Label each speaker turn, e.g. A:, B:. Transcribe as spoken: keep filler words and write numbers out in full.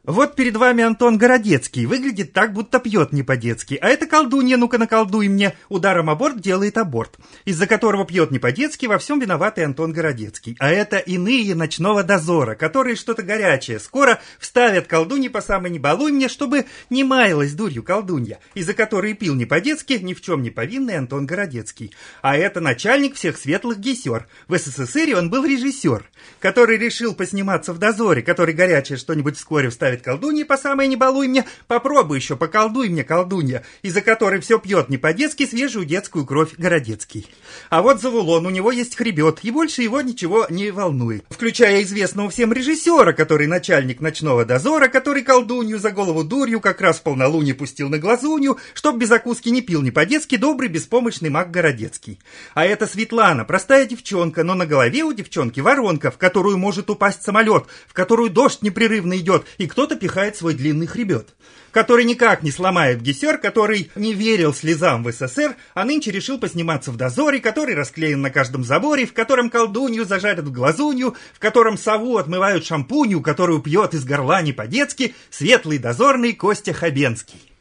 A: Вот перед вами Антон Городецкий. Выглядит так, будто пьет не по-детски. А это колдунья, ну-ка наколдуй мне. Ударом аборт делает аборт, из-за которого пьет не по-детски, во всем виноватый Антон Городецкий. А это иные ночного дозора, которые что-то горячее скоро вставят колдунье по самой не балуй мне, чтобы не маялась дурью колдунья, из-за которой пил не по-детски, ни в чем не повинный Антон Городецкий. А это начальник всех светлых гисер. В СССР он был режиссер, который решил посниматься в дозоре, который горячее что-нибудь вскоре вставит колдунья по самой не балуй мне, попробуй еще, поколдуй мне, колдунья, из-за которой все пьет не по-детски свежую детскую кровь Городецкий. А вот Завулон, у него есть хребет, и больше его ничего не волнует, включая известного всем режиссера, который начальник ночного дозора, который колдунью за голову дурью как раз в полнолуние пустил на глазунью, чтоб без закуски не пил не по-детски добрый беспомощный маг Городецкий. А это Светлана, простая девчонка, но на голове у девчонки воронка, в которую может упасть самолет, в которую дождь непрерывно идет, и кто-то пихает свой длинный хребет, который никак не сломает гисер, который не верил слезам в СССР, а нынче решил посниматься в дозоре, который расклеен на каждом заборе, в котором колдунью зажарят в глазунью, в котором сову отмывают шампунью, которую пьет из горла не по-детски светлый дозорный Костя Хабенский.